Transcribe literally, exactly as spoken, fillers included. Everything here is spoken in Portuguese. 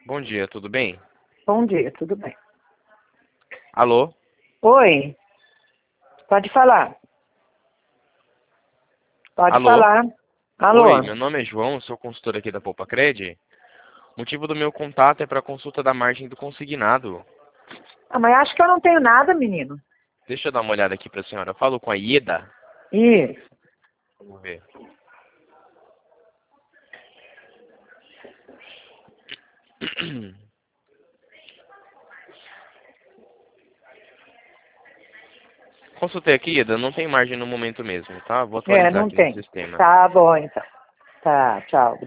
Bom dia, tudo bem? Bom dia, tudo bem? Alô? Oi, pode falar. Pode Alô? falar. Oi, Alô? meu nome é João, sou consultor aqui da Poupa Cred. O motivo do meu contato é para consulta da margem do consignado. Ah, mas acho que eu não tenho nada, menino. Deixa eu dar uma olhada aqui para a senhora. Eu falo com a Ieda. Isso. Vamos ver. Consultei aqui, Ieda, não tem margem no momento mesmo, tá? Vou É, atualizar não aqui no tem. sistema. Tá bom, então. Tá, tchau.